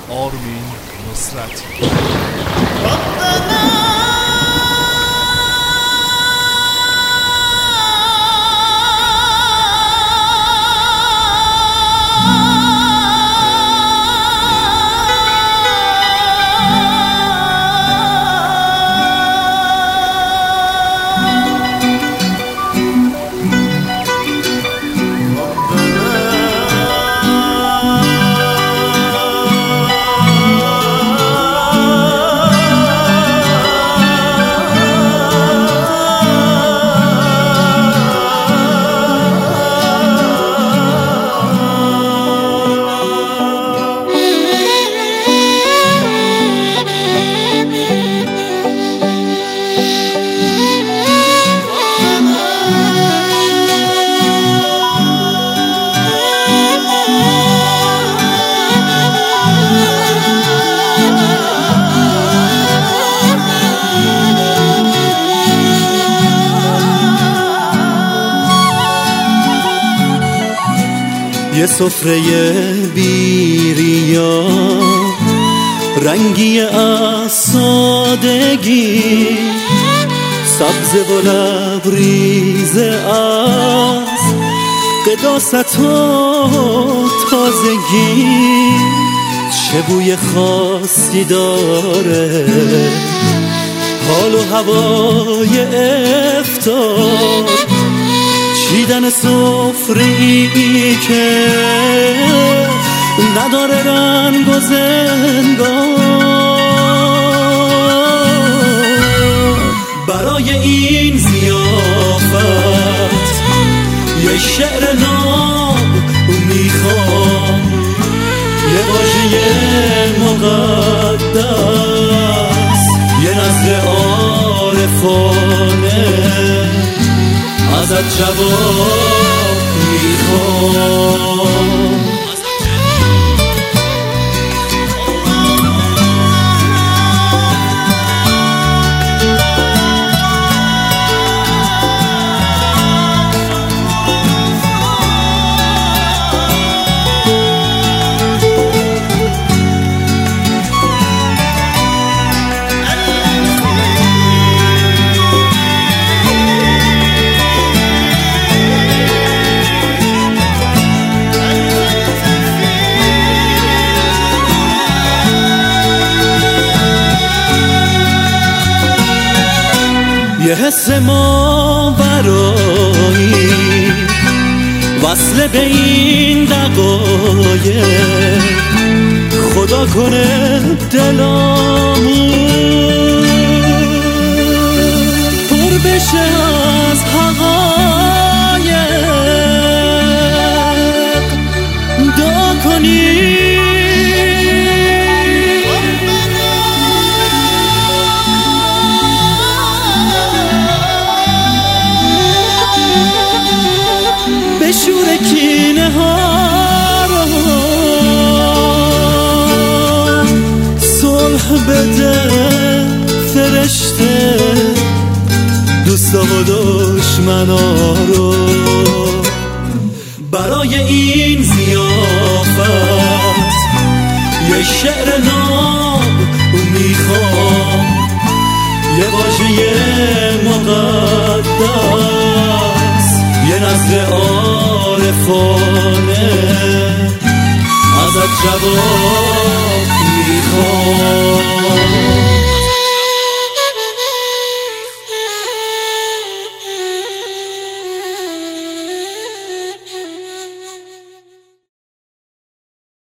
آرمین نصرت. یه سفره بیریا رنگی از سادگی، سبز و لبریز از قداست و تازگی، چه بوی خاصی داره حال و هوای افطار، چیدن سفره‌ای که نداره رنگ و زنگار. برای این ضیافت یه شعر ناب میخوام، یه واژه مقدس، یه نظر عارفانه ازت جواب میخوام. یه حس ماورایی وصل به این دقایق، خدا کنه دلامون پر بشه از حقایق، دعا کنی شور کینه ها رو صلح بده فرشته دوستا و دشمنا رو. برای این ضیافت یه شعر ناب میخوام، یه واژه مقدس، یه نظر عارفانه ازت جواب